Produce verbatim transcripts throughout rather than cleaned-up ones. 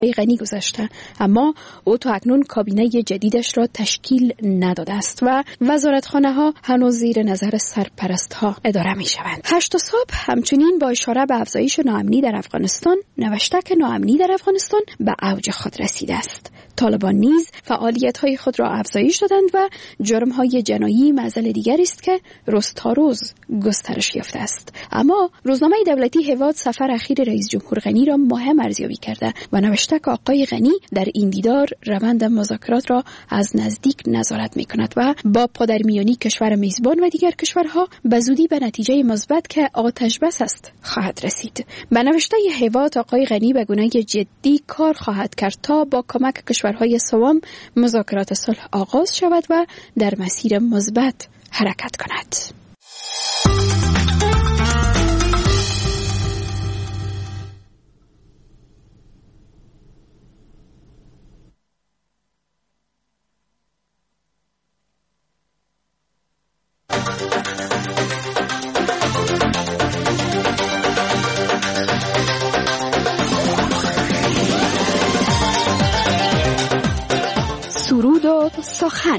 غنی گذاشته، اما او تا اکنون کابینه جدیدش را تشکیل نداده است و وزارتخانه ها هنوز زیر نظر سرپرست ها اداره می شوند. هشت صبح همچنین با اشاره به افزایش ناامنی در افغانستان نوشته که ناامنی در افغانستان به اوج خود رسیده است. طالبان نیز فعالیت های خود را افزایش دادند و جرم های جنایی معضل دیگری است که روز تا روز گسترش یافته است. اما روزنامه دولتی هواد سفر اخیر رئیس جمهور غنی را مهم ارزیابی کرده و نوشته که آقای غنی در این دیدار روند مذاکرات را از نزدیک نظارت می کند و با پادرمیانی کشور میزبان و دیگر کشورها به زودی به نتیجه مثبت که آتش بس است خواهد رسید. به نوشته هواد آقای غنی به گونه جدی کار خواهد کرد تا با کمک کشورهای سوم مذاکرات صلح آغاز شود و در مسیر مثبت حرکت کند. سرود و سخن.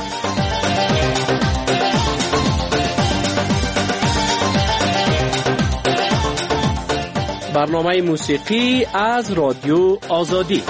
برنامه موسیقی از رادیو آزادی.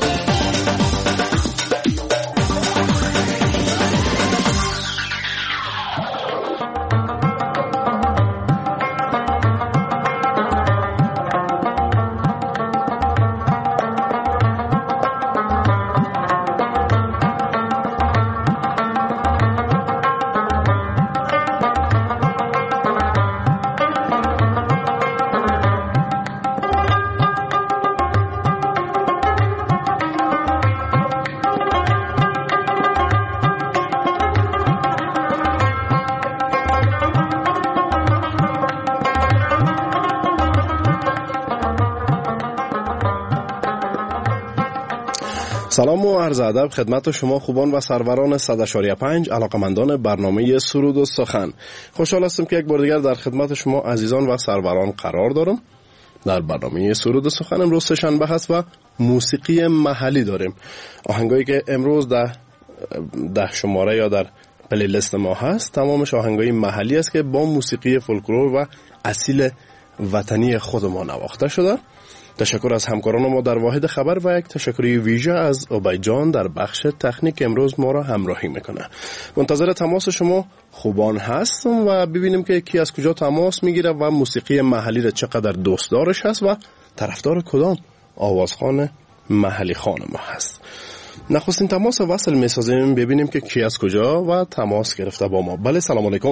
سلام و عرض ادب خدمت شما خوبان و سروران صد و پنج علاقمندان برنامه سرود و سخن. خوشحال هستم که یک بار دیگر در خدمت شما عزیزان و سروران قرار دارم. در برنامه سرود و سخن امروز سه شنبه هست و موسیقی محلی داریم. آهنگایی که امروز ده ده شماره یا در پلی لیست ما هست تمامش آهنگای محلی است که با موسیقی فولکلور و اصیل وطنی خود ما نواخته شده. تشکر از همکاران ما در واحد خبر و یک تشکری ویژه از عبید جان در بخش تکنیک امروز ما را همراهی میکنه. منتظر تماس شما خوبان هستم و ببینیم که کی از کجا تماس میگیره و موسیقی محلی را چقدر دوست دارش هست و طرفدار کدام آوازخوان محلی خان ما هست. نخستین تماس وصل میسازیم ببینیم که کی از کجا و تماس گرفته با ما. بله سلام علیکم.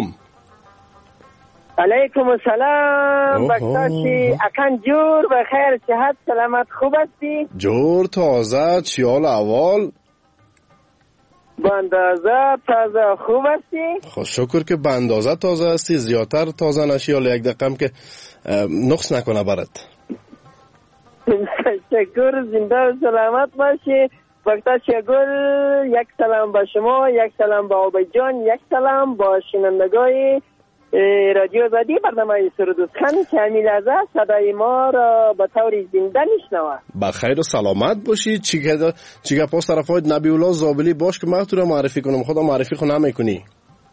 علیکم السلام. بختاشی اکن جور و خیر صحت سلامت خوب هستی؟ جور تازه چیال اول باندازه تازه خوب هستی؟ خوش شکر که باندازه تازه هستی. زیادتر تازه نشی یا یک دقیقه که نقص نکنه برات. تشکر. زنده و سلامت باشی. بختاشی گل. یک سلام با شما، یک سلام با عبید جان، یک سلام با شنوندگان رادیو آزادی برنامه سرود و سخن که همین لحظه صدای ما را به طور زنده میشنوه. بخیر و سلامت باشی. چی که چی که پاس طرفای نبی الله زابلی باش که من تو رو معرفی کنم. خدا معرفی خو نمیکنی؟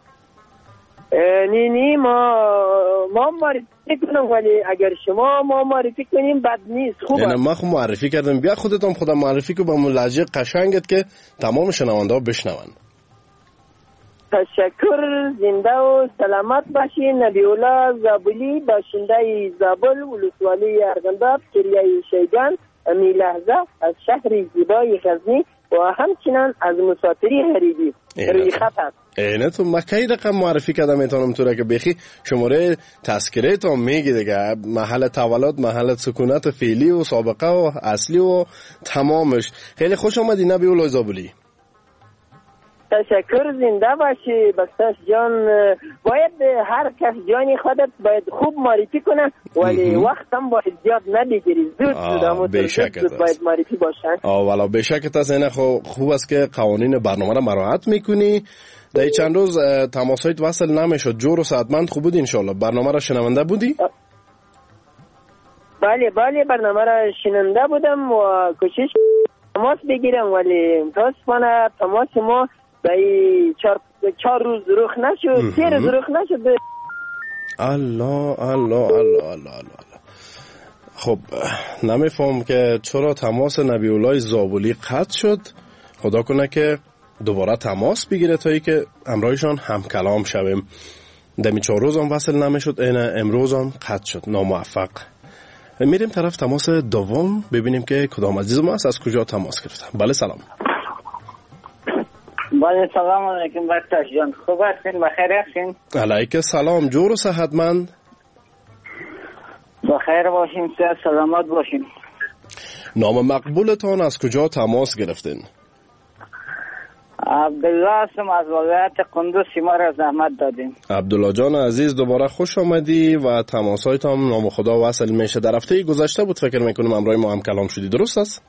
نی نی ما ما معرفی کنم ولی اگر شما ما معرفی کنیم بد نیست. خوبه. یعنی ما خو معرفی کردم. بیا خودت هم خدا معرفی کو با لهجه قشنگت که تمام شنونده ها بشنون. تشکر. زنده و سلامت باشی. نبی الله زابلی باشنده زابل ولسوالی ارغنداب کریه شیگان امی لحظه از شهر زیبای غزنی و همچنان از مسافری غریبی روی خط است. اینه تو مکی رقم معرفی کردم میتونم تو را که بخی شماره تذکره تا میگی دیگه محل تولد، محل سکونت فعلی و سابقه و اصلی و تمامش. خیلی خوش آمدی نبی الله زابلی. تشکر. زنده باشی بختاش جان. باید هر کس جانی خودت باید خوب معرفی کنه ولی وقت هم باید زیاد نبگیری. زود زود زود باید معرفی باشن. آه والا بشکت است. اینه خوب است که قوانین برنامه را مراعات میکنی. در چند روز تماسایت وصل نمیشد. جور و سعادتمند خوب بود انشالله. برنامه را شنونده بودی؟ بله بله برنامه را شنونده بودم و کوشش تماس بگیرم، ولی متاسفانه تماس ما به چهار چهار روز رخ نشد، سه روز رخ نشد. الله الله الله الله الله. خب نمیفهم که چرا تماس نبی الله زابلی قطع شد. خدا کنه که دوباره تماس بگیره تا ای که امرایشان هم کلام شویم. دمی چهار روز هم وصل نمیشد، اینه امروز هم قطع شد، ناموفق. میریم طرف تماس دوم ببینیم که کدام عزیز ما است، از کجا تماس گرفته. بله سلام. بله سلام علیکم بختش جان، خوب هستین؟ بخیر هستین؟ علیکم سلام، جور و صحتمند؟ بخیر باشین، صحت سلامت باشین. نام مقبولتان از کجا تماس گرفتین؟ عبدالله هستم از ولایت قندوز، شما را زحمت دادین. عبدالله جان عزیز دوباره خوش آمدی و تماسایت هم نام خدا وصل میشه. در هفته گذشته بود فکر میکنم امروز ما هم کلام شدی، درست است؟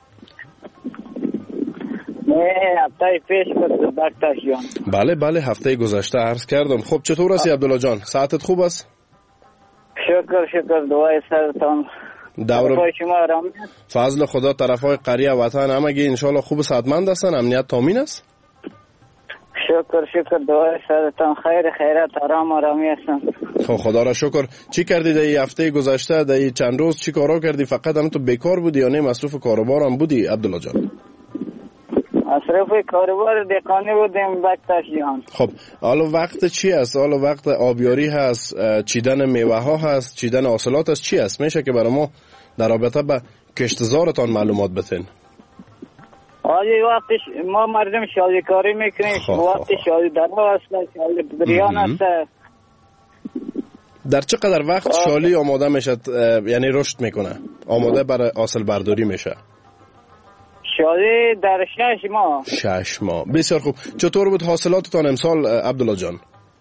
نه هفته پیش بود بختش جان. بله بله هفته گذشته عرض کردم. خب چطور هستی عبدالله جان؟ ساعتت خوب است؟ شکر شکر، دعای سرتان. دور شما آرام است؟ فضل خدا، طرفای قریه وطن همگی انشالله خوب صحتمند هستن، امنیت تامین است؟ شکر شکر، دعای سرتان خیر، خیرات، آرام آرامی هستن. خب خدا را شکر. چی کردی در این هفته گذشته، در این چند روز چی کارا کردی؟ فقط هم تو بیکار بودی یا نه مصروف کاروبار هم بودی عبدالله جان؟ مصروف کاروبار دهقانی بودیم بختش جان. خب حالا وقت چی است؟ حالا وقت آبیاری هست، چیدن میوه ها هست، چیدن حاصلات است، چی است؟ میشه که برای ما در رابطه به کشتزارتان معلومات بتین؟ آجی وقتی ما مردم شالی کاری میکنیم، وقتی شالی درها هست، شالی بریان هست. در چقدر وقت شالی آماده میشه، یعنی رشد میکنه، آماده برای حاصل برداری میشه؟ شالی در شش ماه. شش ماه، بسیار خوب. چطور بود حاصلاتتان امسال عبدالله جان؟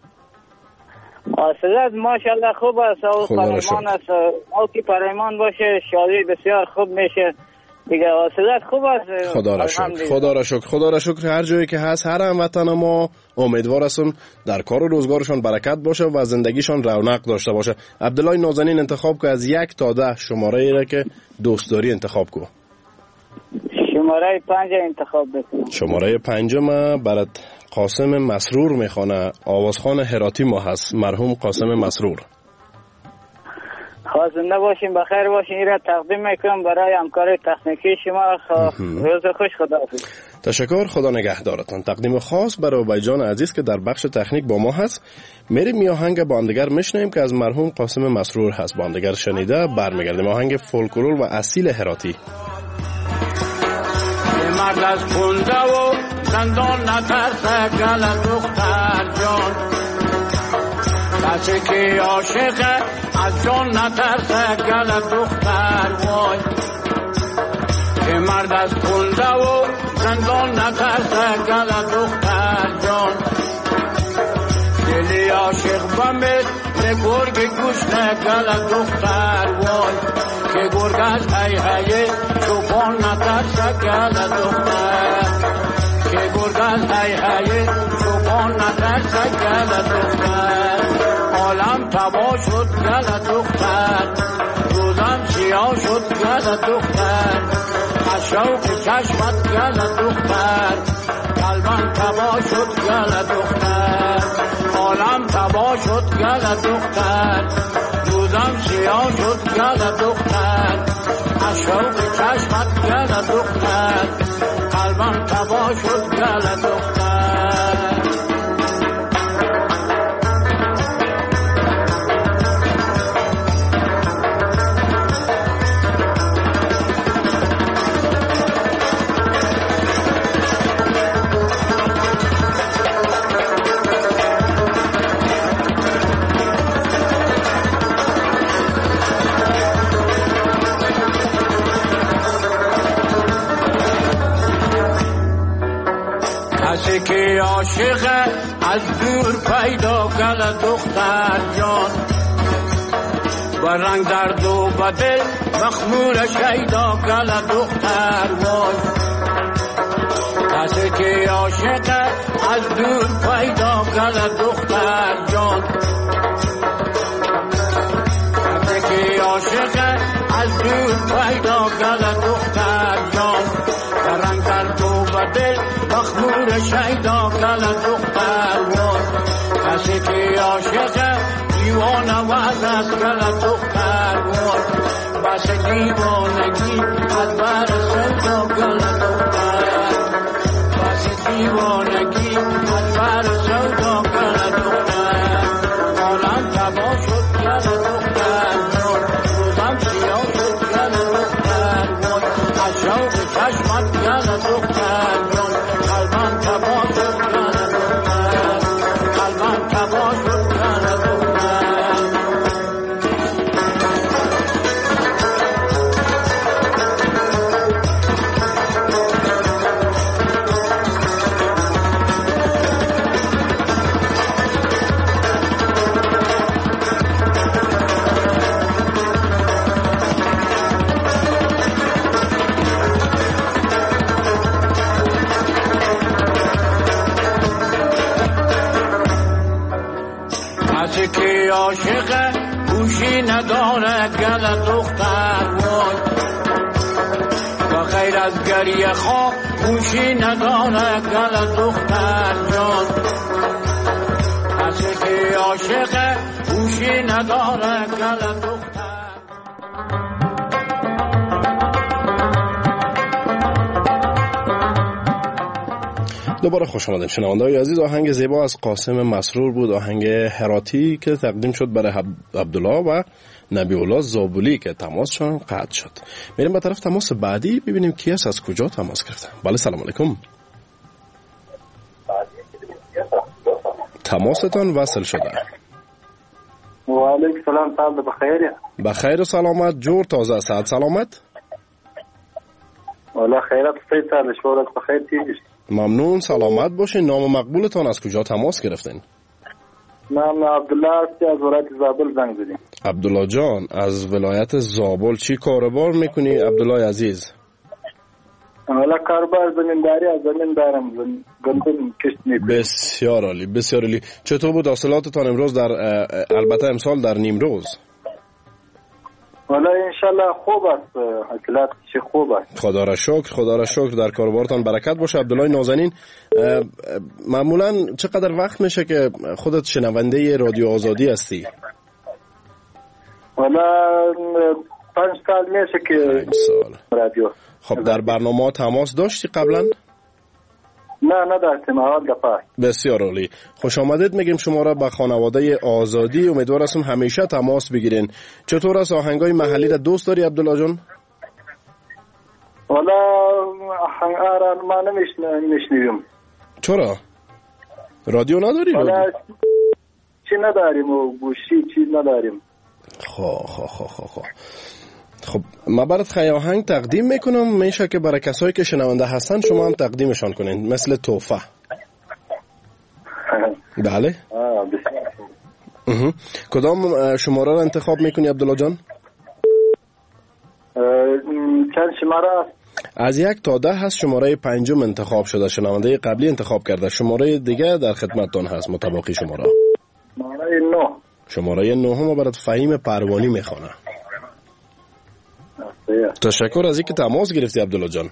حاصلات ماشاءالله خوب است، او پریمان است، او که پریمان باشه شالی بسیار خوب میشه دیگه. حاصلات خوب است، خدا را شکر، خدا را شکر، خدا را شکر. هر جایی که هست هر هموطن ما امیدوار هستم در کار و روزگارشان برکت باشه و زندگیشان رونق داشته باشه. عبدالله نازنین انتخاب که از یک تا ده شماره ای را که دوست داری انتخاب کو. شماره پنج انتخاب بکنم. شماره پنجم برات قاسم مسرور میخوانه، آوازخوان هراتی ما هست، مرحوم قاسم مسرور. خواسته باشین، بخیر باشین. این را تقدیم میکنم برای همکار تکنیکی شما. روز خوش، خداحافظ. تشکر، خدا نگهدارتان. تقدیم خاص برای بیجان عزیز که در بخش تکنیک با ما هست. میریم می آهنگ با همدیگر میشنیم که از مرحوم قاسم مسرور هست. با همدیگر شنیده برمیگردیم. آهنگ فولکلور و اصیل هراتی. مرد از خونده و زندان نترسه گل دختر جان، کسی که عاشقه از جان نترسه گل دختر وای. که مرد از خونده و زندان نترسه گل دختر جان، دلی عاشق بمید به گرگ گوشت گل دختر وای. که گرگ از هی هی توفان نترسه گل دختر، که گرگ از هی هی توفان نترسه گل دختر. عالم تبا شد گل دختر، روزم سیاه شد گل دختر. از شوق چشمت گل دختر، قلبم تبا شد گل دختر. عالم تبا شد گل دختر، روزم سیاه شد گل دختر. از شوق چشمت گل دختر، قلبم تبا شد گل دختر. کسی که عاشقه از دور پیدا گل دختر جان، و رنگ در دو بدل مخمور شیدا گل دختر وای. کسی که عاشقه از دور پیدا گل دختر جان، کسی که عاشقه از دور دل مخمور شیدا گل دختر وای کسی که عاشق دیوانه وز است گل دختر وای بس دیوانگی از بر سودا گل دختر بس دیوانگی از بر سودا گل دختر عالم تبا شد گل دختر روزم سیاه شد گل دختر وای از شوق چشمت گل دختر قلبم تبا شد گل دختر قلبم تبا شد گل دختر کسی که عاشق گوشی نداره گل دختر وای و غیر از گریه خواه گوشی نداره گل دختر جان کسی که عاشق گوشی نداره گل دختر. دوباره خوش آمدید شنونده‌های عزیز. آهنگ زیبا از قاسم مسرور بود، آهنگ هراتی که تقدیم شد برای عبدالله و نبی الله زابلی که تماسشون قطع شد. میریم به طرف تماس بعدی ببینیم کی است، از کجا تماس گرفته. بله سلام علیکم. تماستان وصل شده. و علیکم سلام. صاحب بخیر؟ بخیر و سلامت، جور تازه صحت سلامت. والله خیرات استید صاحب، شورت بخیر تیجش. ممنون، سلامت باشین. نام مقبولتان از کجا تماس گرفتین؟ نام عبدالله است، از ولایت زابل زنگ زدیم. عبدالله جان از ولایت زابل، چی کاروبار میکنی عبدالله عزیز؟ والا کاروبار زمینداری، از زمین دارم، گندم کشت میکنم. بسیار عالی، بسیار عالی. چطور بود حاصلاتتان امروز، در البته امسال در نیمروز؟ والا انشالله خوب است، حاصلات چه خوب است. خدا را شکر، خدا را شکر. در کاروبارتان برکت باشه. عبدالله نازنین، معمولا چقدر وقت میشه که خودت شنونده رادیو آزادی هستی؟ والا پنج سال میشه که پنج سال رادیو. خب در برنامه تماس داشتی قبلا؟ نه نداشتیم، اول دفعه. بسیار عالی، خوش آمدید میگیم شما را به خانواده آزادی. امیدوار هستم همیشه تماس بگیرین. چطور است آهنگای محلی را دوست داری عبدالله جان؟ والا آهنگ آران ما نمیشنویم. چرا؟ رادیو نداری؟ والا چی نداریم و گوشی چی نداریم. خب خب خب خب خب خب ما برات خیلی آهنگ تقدیم میکنم، میشه که برای کسایی که شنونده هستن شما هم تقدیمشان کنین، مثل تحفه. بله. کدام شماره را انتخاب میکنی عبدالله جان؟ چند شماره است؟ از یک تا ده هست. شماره پنجم انتخاب شده، شنونده قبلی انتخاب کرده. شماره دیگه در خدمتتون هست مطابقی شماره. شماره نه. شماره نه هم برات فهیم پروانی میخوانه. تشکر از اینکه تماس گرفتی عبدالله جان.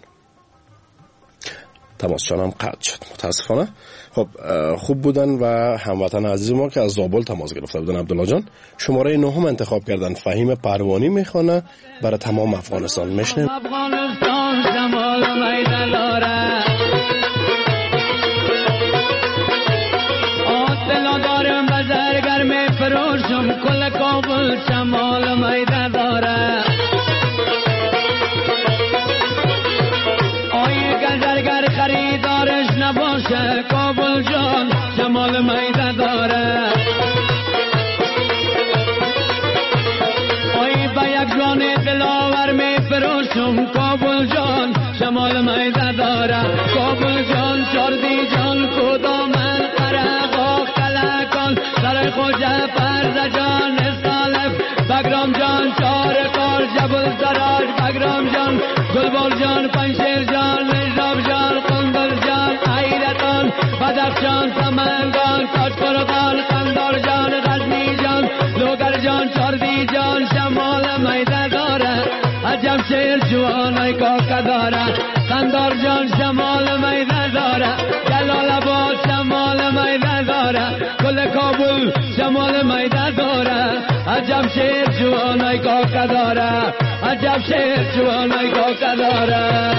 تماس جانم قطع شد متاسفانه. خب خوب بودن و هموطن عزیز ما که از زابل تماس گرفته بودن عبدالله جان. شماره نه هم انتخاب کردن، فهیم پروانی میخوانه برای تمام افغانستان. میشنیم. افغانستان جمال میدان داره، آتلا دارم بزرگر می فروشم، کل کابل جمال میدان داره. خریدارش نباشه کابل جان جمال میده داره. آی با یک جان دلاور می فروشم، کابل جان جمال میده داره. کابل جان چاردی جان کدامن قرقاق کلکان، سر خوجه پرز جان سالف، بگرام جان چار کار جبل زراج، بگرام جان گلبال جان پنشیر جان مجراب جان قندر جان ایرتان، بدخشان سمنگان تاشقرغان قندار جان غزنی جان لوگر جان چاردی جان شمال میده داره. عجب شیر جوانای کاکا داره، قندار جان شمال میده عجب شیر جوانای کاکا داره عجب شیر جوانای کاکا داره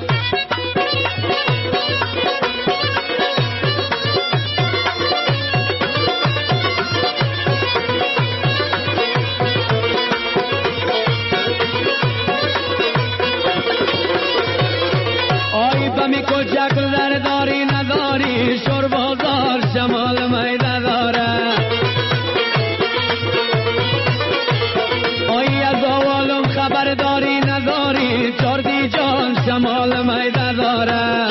آی بمی کچک در داری نداری شور بازار شمال میده داره آی از آوالم خبر داری نداری چاردی جان شمال میده داره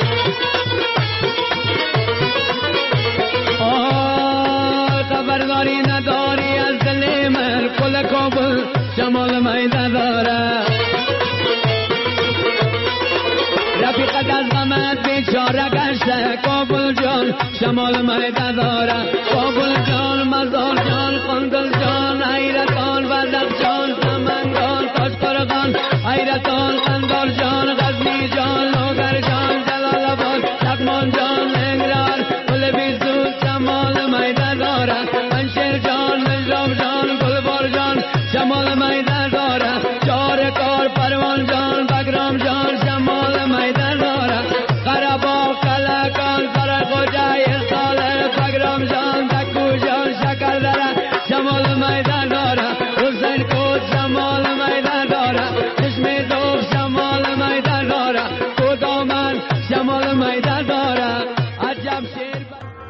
آی خبر داری نداری از دل من کل کابل شمال میده داره رفیقت از غمت بیچاره گشته کابل جان شمال میده داره کابل جان مزار جان قندل جان حیرتان وزق جان سمنگان تاشقرغان حیرتان قندار جان غزنی جان لوگر جان جلال آباد لغمان جان لنگران گل بیزود شمال میده داره پنشیر جان مجراب جان گلبار جان شمال میده داره چار کار پروان جان بگرام جان شمال میده داره قرباق کلکان سرخوجه ساله بگرام جان دکو جان شکر داره شمال میده داره حسین کود شمال میده داره چشم دوب شمال میده داره کدامن شمال میده داره عجب شیر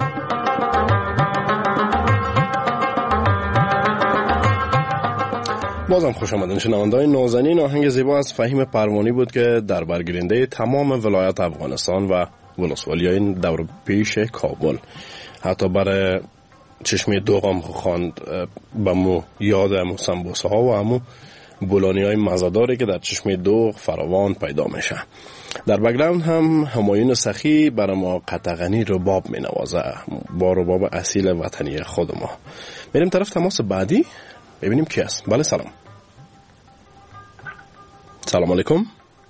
بازم خوش آمدین شنونده‌های نازنین. آهنگ زیبا از فهیم پروانی بود که در برگیرنده تمام ولایت افغانستان و ولسوالی‌های دور پیش کابل حتی برای چشمه دوغم خواند به مو یاد امو سمبوسه ها و امو بولانی های مزاداری که در چشمه دوغ فراوان پیدا میشه. در بگراند هم همایون سخی برای ما قطغنی رباب می نوازه با رباب اصیل وطنی خود ما. میریم طرف تماس بعدی ببینیم کی است. بله سلام. سلام علیکم.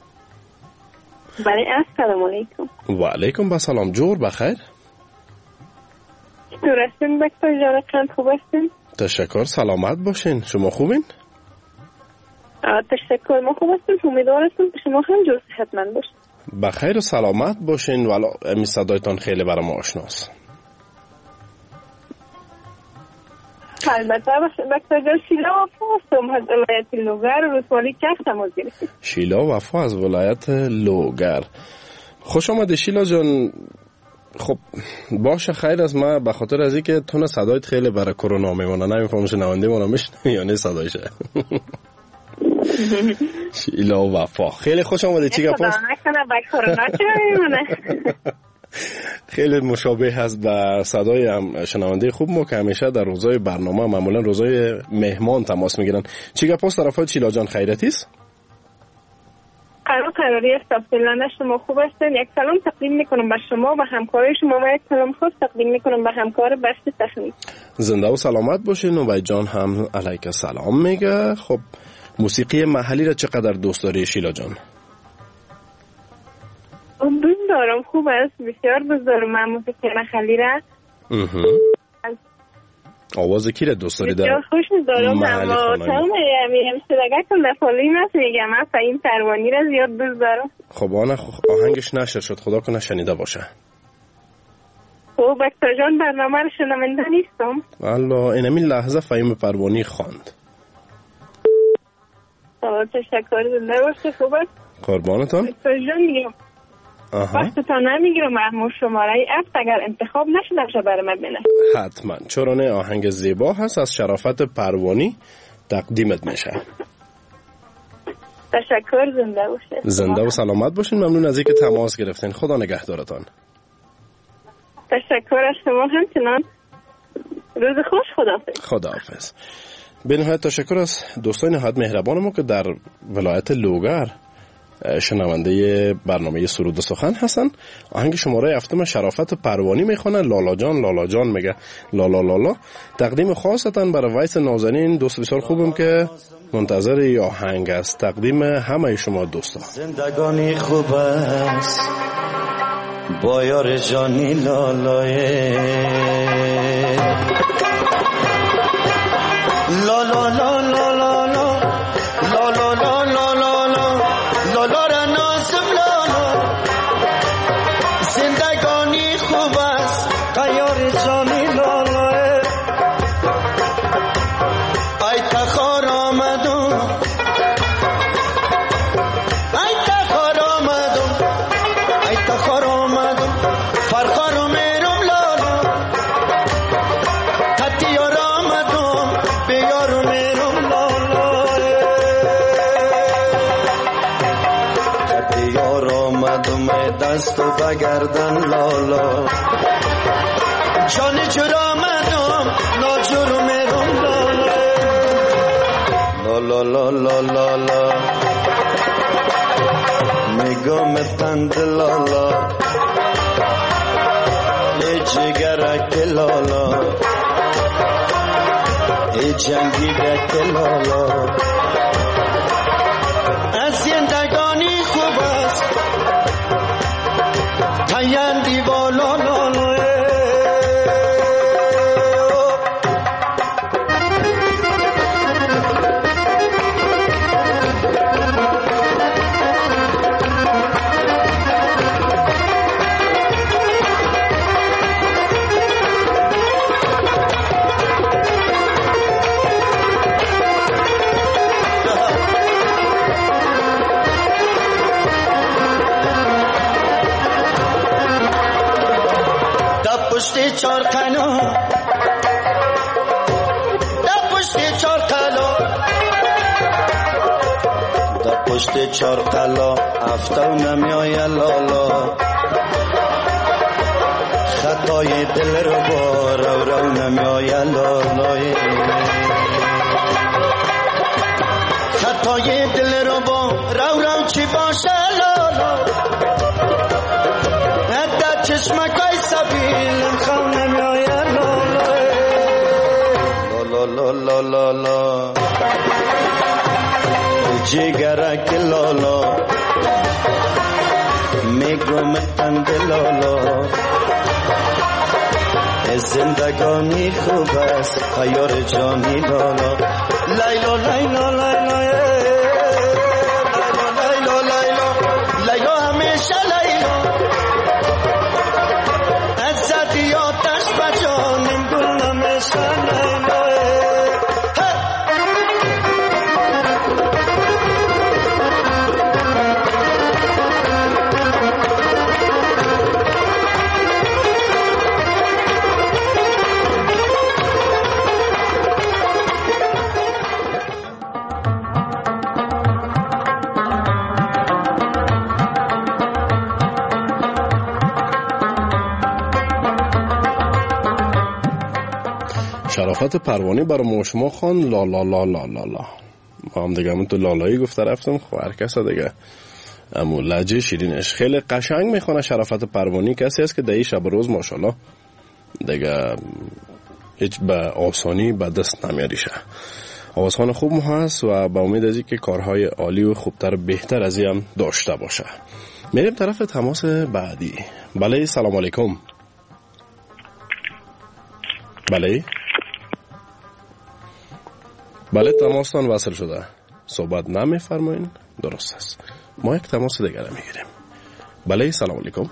بله السلام علیکم. و علیکم با سلام. جور بخیر. چطور هستین دکتر جان؟ خیلی خوب هستین؟ تشکر. سلامت باشین. شما خوبین؟ تشکر. ما خوب هستیم. امیدوار هستم که شما هم جور صحتمند باشین. بخیر و سلامت باشین. والا امی صدایتان خیلی برای ما آشناست. البته دکتر جان شیلا وفا هستم از ولایت لوگر و رسوالی کف تماس گرفتیم. شیلا وفا از ولایت لوگر. خوش آمده شیلا جان. خب باشه خیر از ما به خاطر از اینکه تون صدایت خیلی برای کرونا میمونه نمیفهمم شنونده ما نمیشنه یا نه صدایشه. شیلا وفا خیلی خوش آمده. چی گپ است؟ نکنه با کرونا چرا میمونه؟ خیلی مشابه هست به صدای هم شنونده خوب ما که همیشه در روزای برنامه معمولا روزای مهمان تماس میگیرن. چی گپ است طرفای شیلا جان خیرتی است؟ قرار قراری است فعلا شما خوب هستین. یک سلام تقدیم میکنم به شما و همکارای شما و یک سلام خاص تقدیم میکنم به همکار بخش تخنیک. زنده و سلامت باشین. و جان هم علیک سلام میگه. خب موسیقی محلی را چقدر دوست داری شیلا جان؟ دوست دارم. خوب است. بسیار دوست دارم من موسیقی محلی را. آواز کی را دوست داری؟ بسیار خوش دارم. اما تمام همسلگه کن دفالی نست میگم من فهیم پروانی را زیاد دوست دارم. خب آن آهنگش نشر شد خدا کنه شنیده باشه. خب دکتر جان برنامه را شنونده نیستم. والله این همین لحظه فهیم پروانی خواند. تشکر. زنده باشه. خوب است. قربانتان. دکتر جان میگم وقتتان نمیگیرم. محمود شماره افت اگر انتخاب نشده باشه برای من بینه. حتما. چون آهنگ زیبا هست از شرافت پروانی تقدیمت میشه. تشکر. زنده باشه. زنده و سلامت باشین. ممنون از اینکه تماس گرفتین. خدا نگهدارتان. تشکر از شما همچنان. روز خوش. خداحافظ. خداحافظ. به نهایت تشکر از دوستان نهایت مهربان ما که در ولایت لوگر شنونده برنامه سرود و سخن هستن. آهنگ شماره هفتم شرافت پروانی میخونه. لالا جان لالا جان میگه لالا لالا. تقدیم خاصتاً برای ویس نازنین دوست بسیار خوبم که منتظر ای آهنگ است. تقدیم همه شما دوستان. زندگانی خوب است با یار جانی لالای لالا لالا خار آمدم فرخار و میرم لالا حتی یار آمدم به یار و میرم لالا حتی یار آمدم دست و بگردن لالا جان جور آمدم ناجور و میرم لالا لا لا لا لا لا میگم تند لالا ای جگرک لالا ای جنگیدک لالا از زندگانی خوب است تایندی والا لالا پشت چار قلو دا پشت چار قلو دا پشت چار قلو افتو نمیای لالا خطای دل رو با رو رو نمیای لالا خطای دل رو با رو رو چی باشه لالا حتی چشمکای سبیلم خونم یا لالا لالا لالا لالا جگرک لالا میگم تند لالا زندگانی خوب است خیار جانی لالا لیلا لیلا لیلا لیلا لیلا لیلا همیشه لیلا از زدی آتش بجانم گل همیشه لیلا شرافت پروانی برای ما شما خان لا لا لا لا لا لا ما هم دیگه همون تو لالایی گفته رفتم خب هر کس دیگه امو لجه شیرینش خیلی قشنگ میخونه. شرافت پروانی کسی است که دهی شب روز ماشالله دیگه هیچ به آسانی به دست نمیاریشه. آوازخان خوب هست و با امید از که کارهای عالی و خوبتر بهتر از این هم داشته باشه. میریم طرف تماس بعدی. بله سلام علیکم. بله بله تماستان وصل شده. صحبت نمیفرمایین. درست است. ما یک تماس دیگر میگیریم. بله سلام علیکم.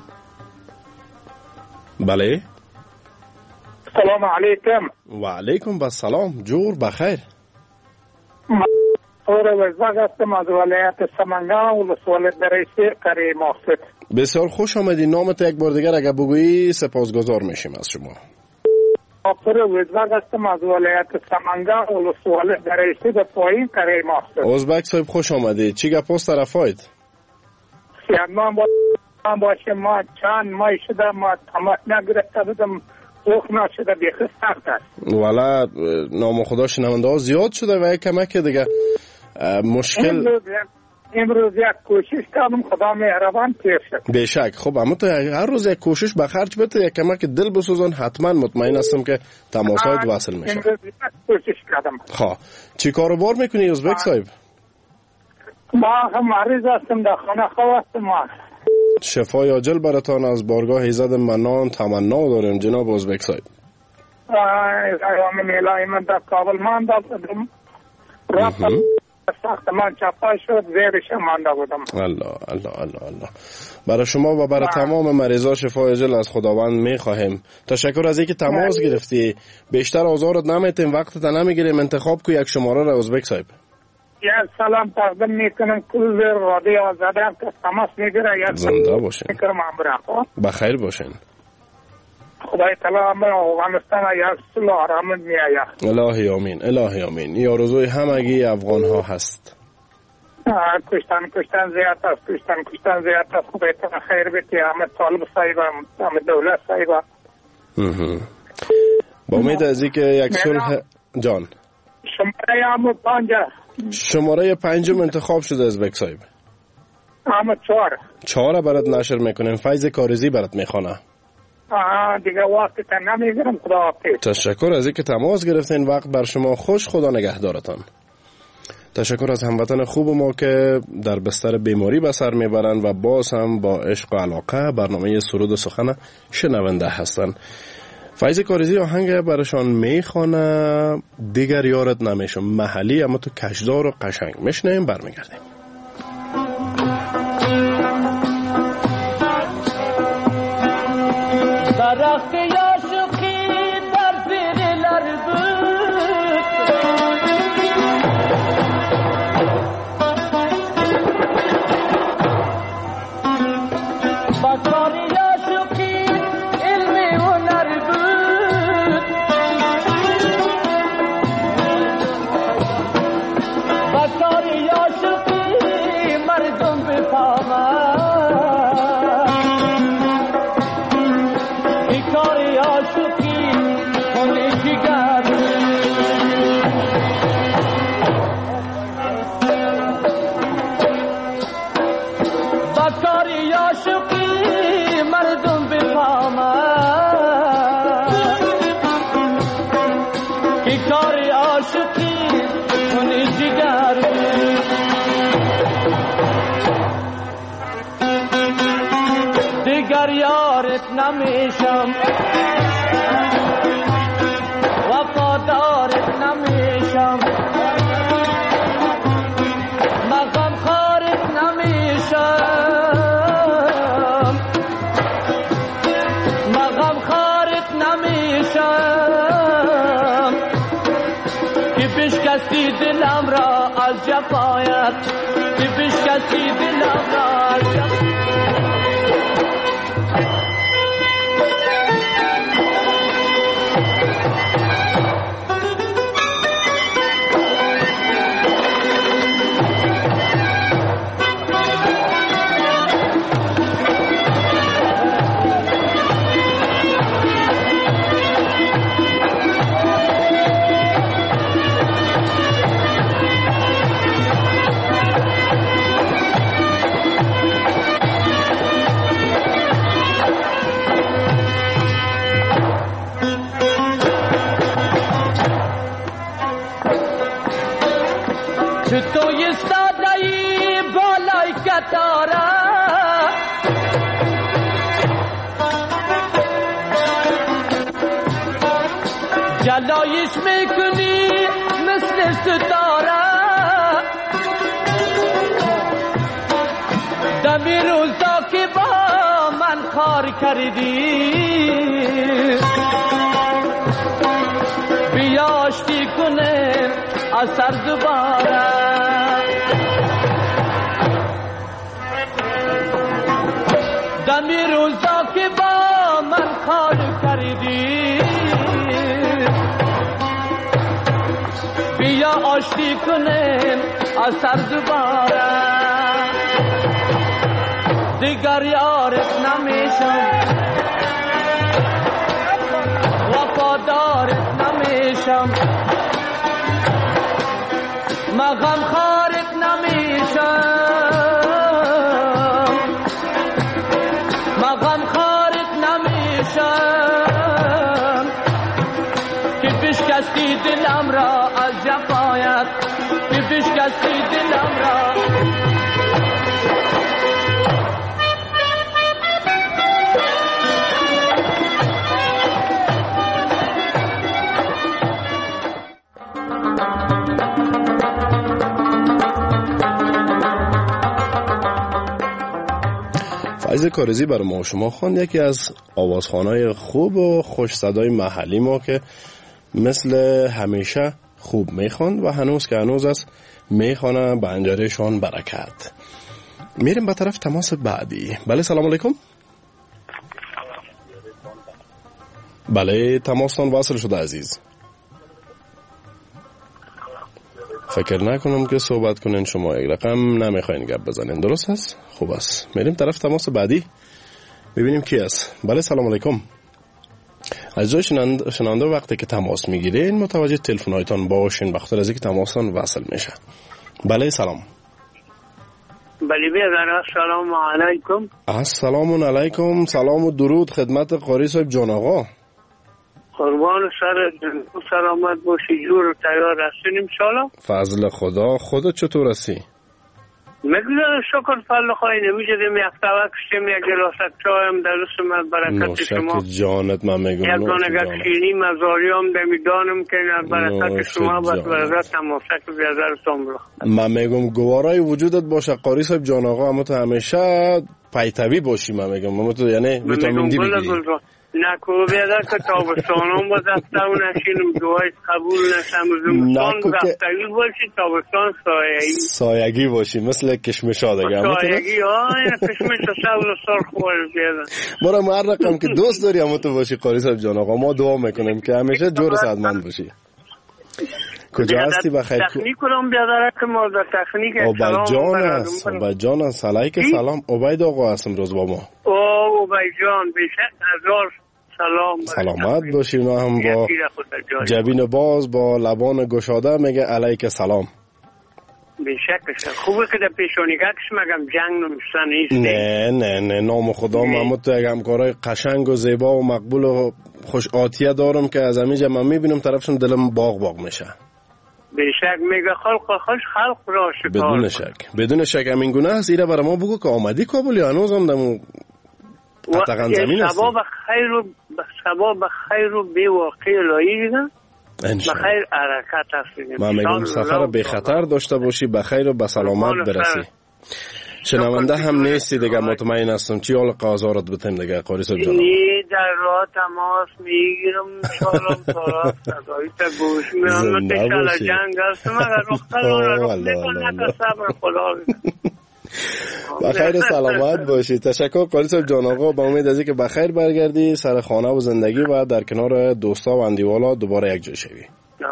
بله سلام علیکم. و علیکم السلام. جور بخیر. اور وزباغ هستم از ولایت سمنگان ولسوالی دریسه قریه مقصد. بسیار خوش آمدید. نامت یک بار دیگر اگر بگویی سپاسگزار میشیم از شما. آفر وزباغ هستم از ولایت سمنگان ولسوالی دریسه به پایین قریه مقصد. ازبک صاحب خوش آمدید. چی گپاست طرفایت؟ سیادمان باشه ما چند ماه شده ما تماس نگرفته بودم اوخ نشده بیخی سخت است. والا نام خدا شنونده ها زیاد شده و یک کمک دیگه مشکل. امروز, امروز یک کوشش کردم خدا مهربان پیش شد. بیشک. خب اما تو هر روز یک کوشش به خرج بده یک کمک دل بسوزن حتما مطمئن هستم که تماسات وصل میشه. امروز یک کوشش کردم. خب چی کاروبار میکنی ازبک صاحب؟ ما هم مریض هستم در خانه خواه هستم ما. شفای عاجل براتان از بارگاه ایزد منان تمنا داریم جناب ازبک صاحب. ایام میلای من در کابل مانده بودم. رفتم سخت من چپا شد زیرش مانده بودم. الله الله الله الله. برای شما و برای تمام مریضا شفای عاجل از خداوند میخواهیم. تشکر از اینکه تماس گرفتی. بیشتر آزارت نمیتیم وقتت نمیگیریم. انتخاب کو یک شماره را ازبک صاحب. یک سلام تقدیم میکنم کل رادیو آزاده هم که تماس میگیره. یک زنده باشین. میکنم امرا بخیر باشین. خدای تعالی امر افغانستان یک صلح آرام میآید. الهی آمین الهی آمین. این آرزوی همگی افغان ها هست. کشتن کشتن زیاد است، کشتن کشتن زیاد است. خدای تعالی خیر بده. همه طالب صاحب همه دولت صاحب. با امید از اینکه یک صلح جان. شماره هم پنج. شماره پنجم انتخاب شده از بک صاحب. هم چهار. چهار برات نشر میکنیم. فیض کارزی برات میخونه. آه دیگه وقت تا نمیگیرم. خدا حافظ. تشکر از اینکه تماس گرفتین. وقت بر شما خوش. خدا نگهدارتان. تشکر از هموطن خوب ما که در بستر بیماری به سر میبرند و باز هم با عشق و علاقه برنامه سرود و سخن شنونده هستند. فیض کارزی آهنگ برشان میخوانه دیگر یارت نمیشم. محلی اما تو کشدار و قشنگ. میشنیم برمیگردیم. درخت عاشقی در زیر لرزه بساری عاشقی علمی و نربود بساری عاشقی مردم بفهمد بیکاری عاشقی کنی جگر بساری عاشقی مردم بفهمد بیکاری عاشقی کنی جگر دیگر یارت نمیشم وفادارت نمیشم مغم خارت نمیشم مغم خارت نمیشم که بشکستی دلم را از جفایت که بشکستی دلم را از جفایت تو ایستاده‌ای بالای قطاره جلایش میکنی مثل ستاره دمی روزا که با من کار کردی بیاشتی کنه اثر دوباره دمی روزا که با من کار کردی بیا آشتی کنیم اثر دوباره دیگر یارت نمیشم وفادارت نمیشم مغم خارت نمیشم مغم خارت نمیشم که بشکستی دلم را از جفایت که بشکستی دلم را فیض کارزی برای ما شما خواند یکی از آوازخوان‌های خوب و خوش صدای محلی ما که مثل همیشه خوب میخواند و هنوز که هنوز است میخوانه به انجارشان برکت. میریم به طرف تماس بعدی. بله سلام علیکم. بله تماستان واصل شده عزیز. فکر نکنم که صحبت کنین، شما یک رقم نمیخواین گپ بزنین، درست است؟ خوب است. میریم طرف تماس بعدی ببینیم کی است. بله سلام علیکم. از جای شنونده, شنونده وقتی که تماس میگیرین متوجه تلفن هایتان باشین بخاطر از اینکه تماسان وصل میشه. بله سلام. بله بیادر سلام علیکم. السلام علیکم. سلام و درود خدمت قاری صاحب جان آقا. قربان سر سلامت باشی، جور تیار هستین انشالله. فضل خدا. خودت چطور هستی؟ مگذار شکر فضل خواهی نمیجدیم یک طبق کشتیم یک گلاسک چایم در رسم از برکت شما. نوشک جانت من میگم. یک دانگه کشینی مزاریام دمیدانم که از برکت شما بس برزت تماسک بیادرتان برخ. من میگم گوارای وجودت باشه قاری صاحب جان آقا، اما تو همیشه پیتوی باشی. من میگم اما تو یعنی ویتامین دی بگیری. نکو بیادر که تابستانم با دفته و نشینم دوایت قبول نشم زمستان دفتگی باشی، تابستان سایگی سایگی باشی مثل کشمش ها دیگه. سایگی ها کشمش ها سبل سال خوال بیادر. برای من رقم که دوست داری اما تو باشی قاری صاحب جان آقا. ما دعا میکنیم که همیشه جور سعادتمند باشی. کجا هستی بخیر؟ تکنیک کنم بیادر که ما در تکنیک عبید است. عبید جان است. علیک سلام. عبید آقا هستم روز با ما. او عبید جان بیشک هزار سلام. سلامت باشیم. ما هم با جبین باز با لبان گشاده میگه علیک سلام. بیشک خوبه که در پیشونیگکش مگم جنگ نمیشتن نیست. نه نه نه نام خدا محمد تو یک همکارای قشنگ و زیبا و مقبول و خوش آتیه دارم که از همیشه من میبینم طرفشون دلم باغ باغ میشه. بیشک میگه خلق خوش خلق را شکار. بدون شک بدون شک همین گونه است. ایره برای ما بگو که آمدی کابل یا هنوز هم دمو قطعا زمین هستی؟ سبا بخیر و سبا بخیر و بی واقعی لایی دیدن بخیر حرکت هستی. من میگم سفر بی خطر داشته باشی، بخیر و بسلامت برسی. شنونده هم نیستی دیگه، مطمئن هستم. چی حال قازارت بتیم دیگه قاری صاحب جان؟ نی در راه تماس میگیرم انشاءالله طرف نداری تا گوش میرم تشکل جنگ هستم اگر رختر را رخ نکن نکن صبر خدا. بخیر سلامت باشی. تشکر قاری صاحب جان آقا. با امید از اینکه بخیر برگردی سر خانه و زندگی و در کنار دوستا و اندیوالا دوباره یک جای شوی.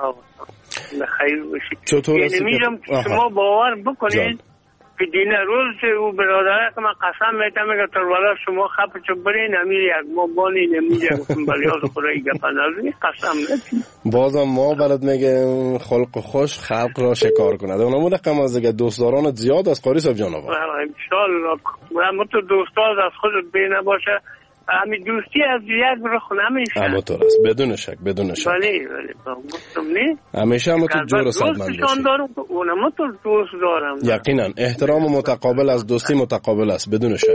بخیر باشی. چطور هستی؟ نمیدونم شما باور بکنید که دین روز او برادره که من قسم میتم که تروالا شما خب چو برین امیر یک ما بانی نمیجه گفتم بلیاز خدایی گفن از قسم نتیم. بازم ما برات میگم خلق خوش خلق را شکار کند. اونمون رقم از دیگه دوستدارانت زیاد از قاری صاحب جان آقا. انشالله اما تو دوستاد از خودت بی نباشه همین دوستی از یک رخ نمیشه. اما تو راست بدون شک بدون شک. بله بله گفتم نه همیشه هم تو جور صدمند باشی. دوستشان دارم اونم تو دوست دارم. یقینا احترام متقابل از دوستی متقابل است بدون شک.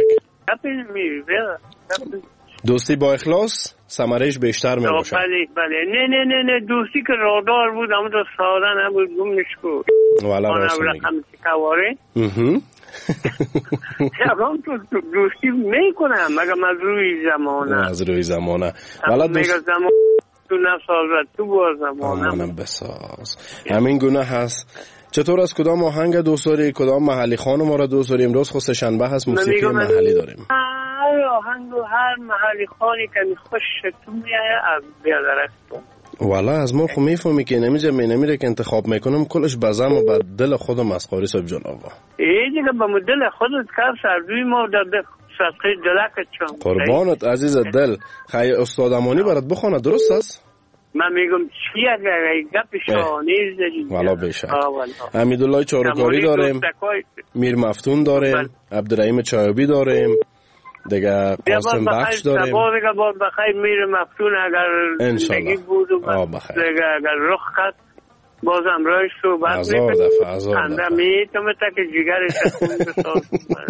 دوستی با اخلاص ثمرش بیشتر می باشه. بله بله نه نه نه نه دوستی که رادار بود اما تو ساده نبود گمش کو. والا راست میگی. کواره. اها. شبام تو دوستی میکنم مگه از روی زمانه. از روی زمانه. والا دوست زمان تو نسازد تو با زمانه. زمانه بساز. همین گونه هست. چطور از کدام آهنگ دوست داری؟ کدام محلی خانم ما را دوست داری؟ امروز خود سه‌شنبه هست موسیقی محلی داریم. هر آهنگ و هر محلی خانی که خوش تو میایه از بیادرک تو. والا از ما خو میفهمی که نمیجه می نمیره که انتخاب میکنم کلش بزم و به دل خودم از قاری صاحب جان آقا. ای دیگه به دل خودت کار سردوی ما در صدقه دلکت چون. قربانت عزیز دل. خیلی استادمانی برات بخونه درست است؟ من میگم چی اگر گپ شانیز داریم. والا بیشک. حمیدالله چارکاری داریم. میر مفتون داریم. عبدالرحیم چایبی داریم. دیگه قاسم بخش داریم. دیگه با بخیر میر مفتون اگر انشالله بود و دیگه اگر رخ کرد بازم رایش صحبت هزار دفعه هزار دفعه میتونه تا که جگرش خون بساز.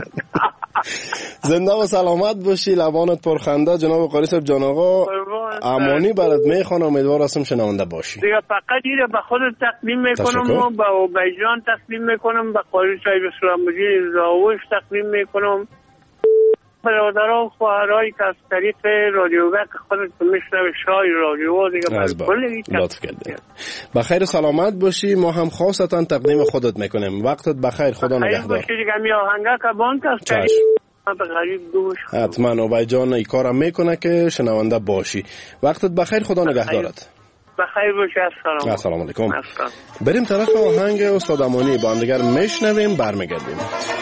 زنده و سلامت باشی. لبانت پرخنده جناب قاری صاحب جان آقا. امانی برات میخوام. امیدوار هستم شنونده باشی. دیگه فقط اینو به خودت تقدیم میکنم و به عبیجان تقدیم میکنم به قاری صاحب اسلام الدین زاوش تقدیم میکنم برادران و خواهرایی که از طریق رادیو وک خودت میشنوی شای رادیو دیگه از کلی لطف کردی. بخیر سلامت باشی. ما هم خاصتا تقدیم خودت میکنیم. وقتت بخیر. خدا نگهدار. باشی دیگه. می آهنگا که بانک است به غریب دوش حتما اوبای جان ای کارم میکنه که شنونده باشی. وقتت بخیر. خدا نگهدارت. بخیر باشی. السلام السلام علیکم. بریم طرف آهنگ استاد امانی با هم دیگر میشنویم برمیگردیم.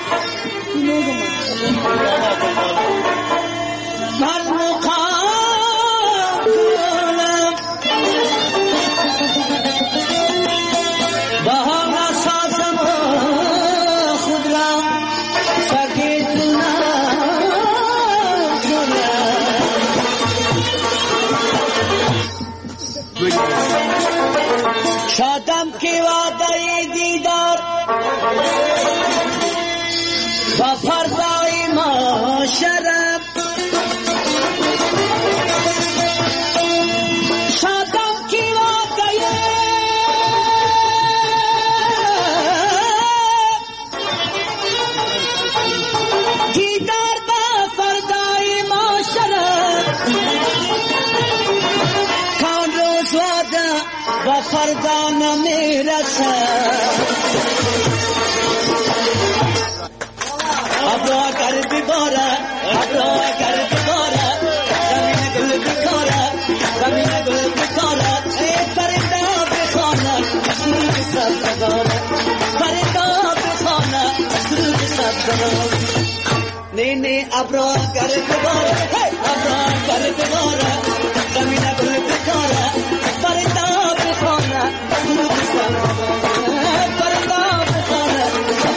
شادم کی وعده دیدار و فردای ما شرم شادم کی وعده دیدار و فردای ما شرم کان روز وعده و فردا نمیرسه ابرو اگر بباره ابرو اگر بباره زمین گل بکاره زمین گل بکاره ای فردا بخانه سرود سبزداره فردا بخانه سرود سبزداره نی نی ابرو اگر بباره ابرو اگر بباره زمین گل بکاره فردا بخانه سرود سبزداره فردا بخانه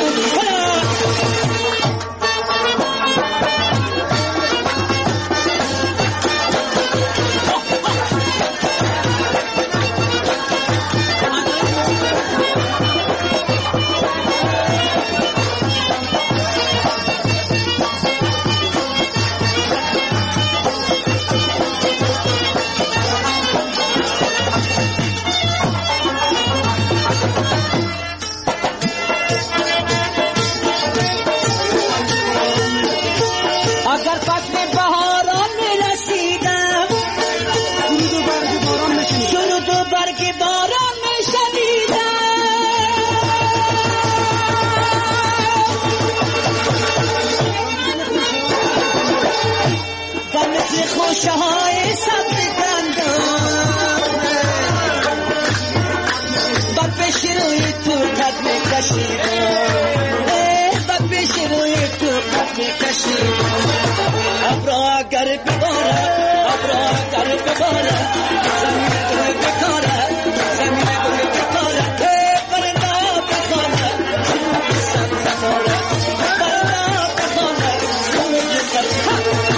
خوشهای سبز گندم با پیش روی تو قد میکشیدم با پیش روی تو قد میکشیدم ابرو اگر بباره ابرو اگر بباره زمین گل بکاره زمین گل بکاره فردا بخانه سرود سبزداره فردا بخانه سرود سبزداره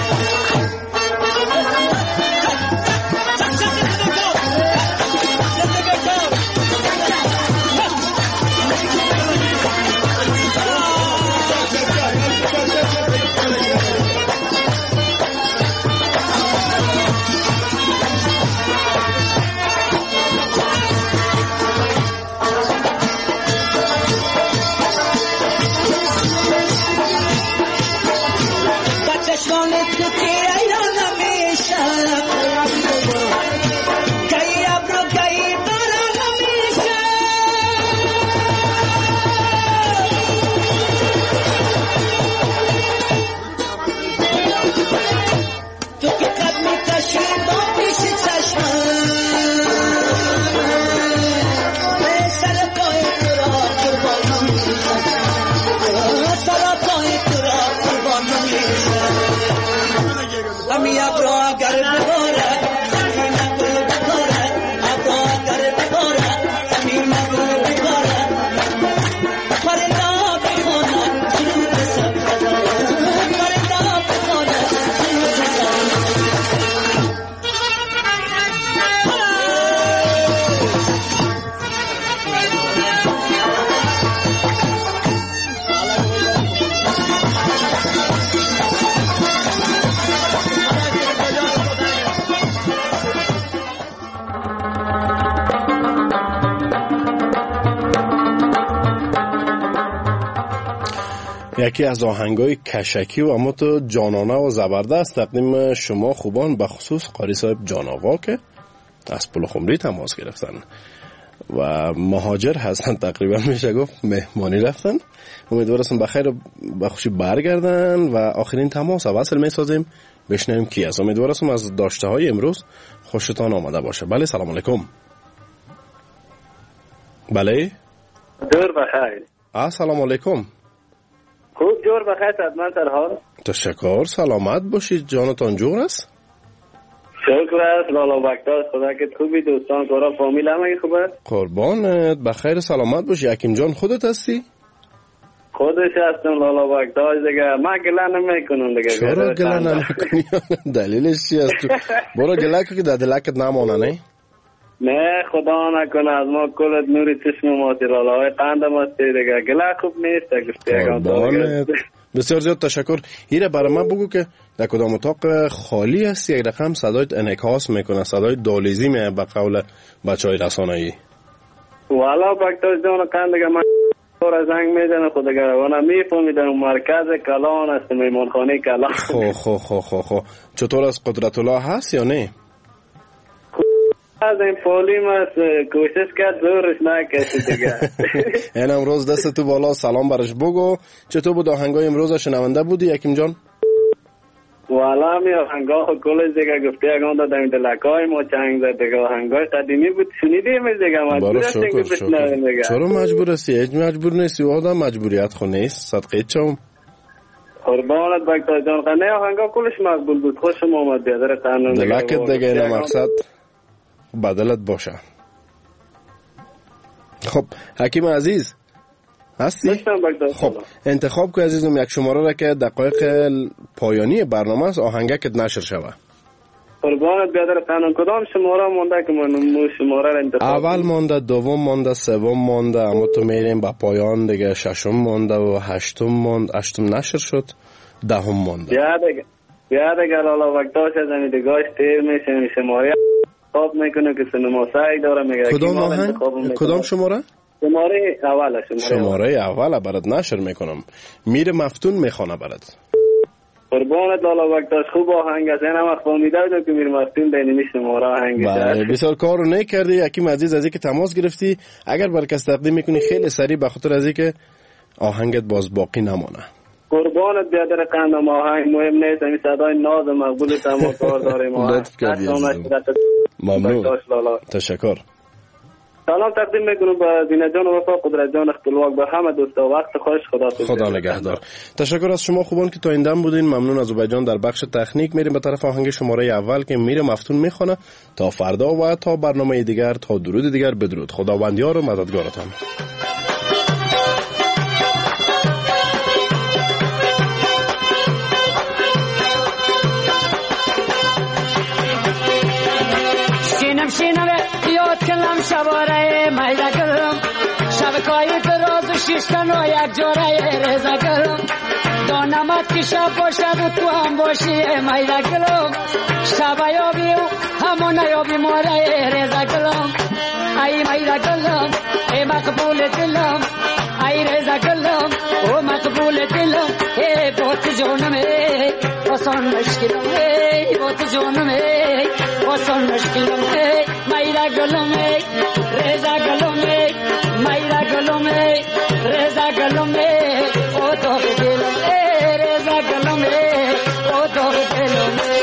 یکی از آهنگای کشکی و اما تو جانانه و زبردست تقدیم شما خوبان، به خصوص قاری صاحب جاناوا که از پلخمری تماس گرفتن و مهاجر هستن، تقریبا میشه گفت مهمانی رفتن. امیدوارم بخیر به خوشی برگردن و آخرین تماس وصل میسازیم، بشنویم کی است. امیدوارم از داشته های امروز خوشتان آمده باشه. بله سلام علیکم. بله جور بخیر. السلام علیکم. خوب جور بخیر خدمت حال. تشکر، سلامت باشید. جانتان جور است؟ شکر است. لالا بکتاز خدا که خوبی، دوستان کارا فامیل همه خوبه؟ قربانت، بخیر سلامت باشی. حکیم جان خودت هستی؟ خودش هستم لالا بکتاز دیگه. من گله نمیکنم دیگه. چرا گله نمیکنی؟ دلیلش چی است؟ برو گله که در دلکت نمانه. نه نه خدا نکنه از ما کلت نوری چشم ماتی لالا های قندم هستی دیگه. گله خوب نیست قربانت، بسیار زیاد تشکر. ایره برای من بگو که در کدام اتاق خالی هستی؟ یک رقم صدایت انعکاس میکنه، صدای دالیزی میه به قول بچه های رسانه‌ای. والا بکتاز جان قند دیگه من را زنگ میزنه خود دیگه وانا میفهمیدم مرکز کلان است، میمانخانه کلان. خو خو خو خو خو چطور از قدرت الله هست یا نه؟ از این پولیم است، کوشش کرد زورش نکشید دیگه. این امروز دست تو بالا سلام برش بگو. چطور بود آهنگای امروز شنونده بودی یکیم جان؟ والا می آهنگا خود کلش دیگه گفته اگان دادم دلکای ما چنگ زد دیگه. آهنگای قدیمی بود شنیدیم دیگه. مجبور هستیم که بشنویم دیگه. چرا مجبور هستی؟ هیچ مجبور نیستی، آدم مجبوریت خود نیست. صدقه چم قربانت بکتا جان. خانه آهنگا کلش مقبول بود، خوشم آمد بیادر قانون دیگه. دلکت دیگه این مقصد بدلت باشه. خب حکیم عزیز هستی؟ خب انتخاب که عزیزم یک شماره را که دقایق پایانی برنامه است آهنگکت نشر شوه. قربانت بیادر قانون کدام شماره مونده که من شماره را انتخاب؟ اول مونده، دوم مونده، سوم مونده، اما تو میریم با پایان دیگه. ششم مونده و هشتم مونده، هشتم نشر شد، دهم مونده. بیا دیگه بیا دیگه لالا وقتاش از این دیگاش تیر میشه شماره خواب میکنه که سینما سعی داره میگه. کدام آهنگ؟ کدام شماره؟ شماره اوله. شماره, شماره اوله برات نشر میکنم. میره مفتون میخوانه برات. قربانت لالا وقتاش خوب آهنگ است. این هم اخوامیده بود که میره مفتون بینیمی شماره آهنگ است. بسیار کار رو نکردی حکیم عزیز. از اینکه تماس گرفتی اگر بر کس تقدیم میکنی خیلی سریع به خاطر از اینکه آهنگت باز باقی نمونه. قربانت بیادر قندم آهنگ مهم نیست، همین صدای ناز مقبول تمام کار داریم. لطف کردی ممنون، تشکر. سلام تقدیم میکنم به زینت جان و وفا قدرت جان اختلواق به همه دوستا. وقت خوش، خدا خدا نگهدار. تشکر از شما خوبان که تا این دم بودین. ممنون از عبید جان. در بخش تکنیک میریم به طرف آهنگ شماره اول که میره مفتون میخونه. تا فردا و تا برنامه دیگر، تا درود دیگر، بدرود. خداوندیار و مددگارتان. شینم یاد کلم شباره میده کلم شبکای دراز و شیشتن و یک جاره رزا کلم دانمت که شب باشد و تو هم باشی میده کلم شب یابی و همون یابی ماره رزا کلم ای میده کلم ای مقبول دلم ای رزا کلم او مقبول دلم ای بوت جونم ای واسان مشکلم ای بوت جونم ای واسان مشکلم ای میرا گلومه رضا گلومه میرا گلومه رضا گلومه او تو گلومه رضا گلومه او تو گلومه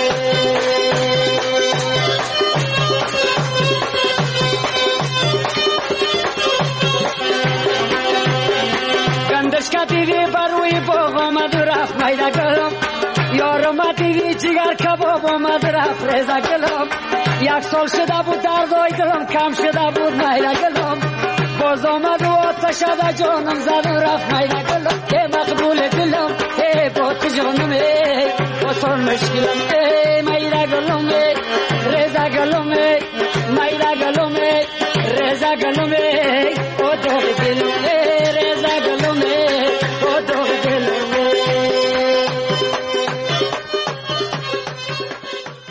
گندش کا دیوی بروی بوغ مدرف میرا گلوم یارو ما دیوی جگر کباب مدرف رضا گلوم یک سال شده بود دردای دلم کم شده بود میره گلم باز آمد و آتش شده جانم زد و رفت میره گلم ای مقبول دلم ای بات جانم ای واسان مشکلم ای